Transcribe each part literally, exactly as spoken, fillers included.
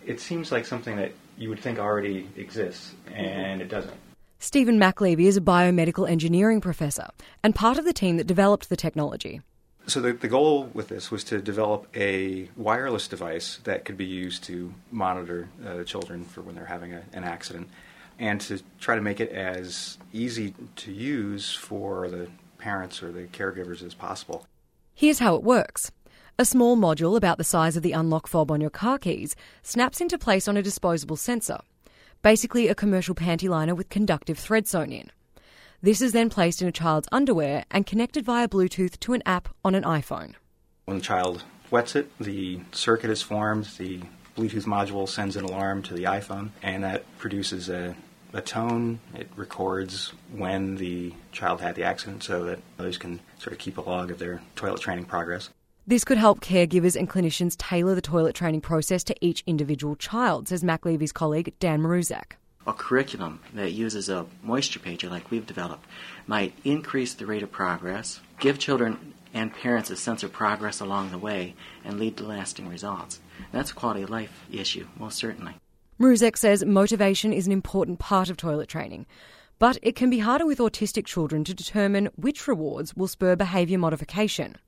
it seems like something that you would think already exists, and it doesn't. Stephen McLevy is a biomedical engineering professor and part of the team that developed the technology. So the, the goal with this was to develop a wireless device that could be used to monitor uh, children for when they're having a, an accident, and to try to make it as easy to use for the parents or the caregivers as possible. Here's how it works. A small module about the size of the unlock fob on your car keys snaps into place on a disposable sensor, basically a commercial panty liner with conductive thread sewn in. This is then placed in a child's underwear and connected via Bluetooth to an app on an iPhone. When the child wets it, the circuit is formed, the Bluetooth module sends an alarm to the iPhone, and that produces a, a tone. It records when the child had the accident so that others can sort of keep a log of their toilet training progress. This could help caregivers and clinicians tailor the toilet training process to each individual child, says McLevy's colleague Dan Maruzak. A curriculum that uses a moisture pager like we've developed might increase the rate of progress, give children and parents a sense of progress along the way, and lead to lasting results. That's a quality of life issue, most certainly. Maruzak says motivation is an important part of toilet training, but it can be harder with autistic children to determine which rewards will spur behaviour modification.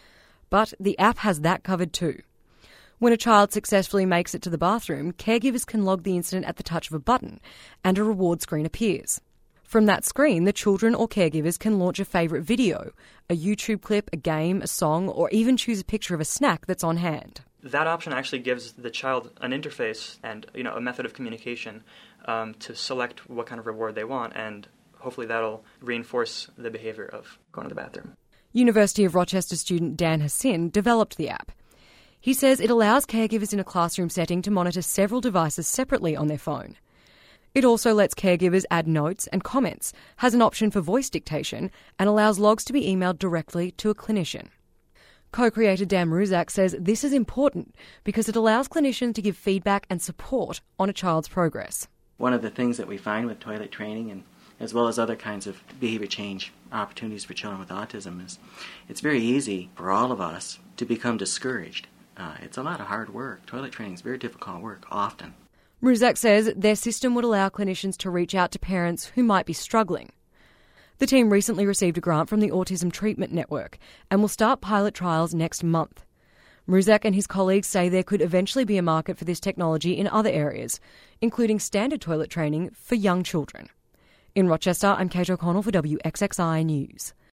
But the app has that covered too. When a child successfully makes it to the bathroom, caregivers can log the incident at the touch of a button, and a reward screen appears. From that screen, the children or caregivers can launch a favourite video, a YouTube clip, a game, a song, or even choose a picture of a snack that's on hand. That option actually gives the child an interface and, you know, a method of communication um, to select what kind of reward they want, and hopefully that'll reinforce the behaviour of going to the bathroom. University of Rochester student Dan Hassin developed the app. He says it allows caregivers in a classroom setting to monitor several devices separately on their phone. It also lets caregivers add notes and comments, has an option for voice dictation, and allows logs to be emailed directly to a clinician. Co-creator Dan Maruzak says this is important because it allows clinicians to give feedback and support on a child's progress. One of the things that we find with toilet training, and as well as other kinds of behavior change opportunities for children with autism, is it's very easy for all of us to become discouraged. Uh, it's a lot of hard work. Toilet training is very difficult work, often. Maruzak says their system would allow clinicians to reach out to parents who might be struggling. The team recently received a grant from the Autism Treatment Network and will start pilot trials next month. Maruzak and his colleagues say there could eventually be a market for this technology in other areas, including standard toilet training for young children. In Rochester, I'm Kate O'Connell for W X X I News.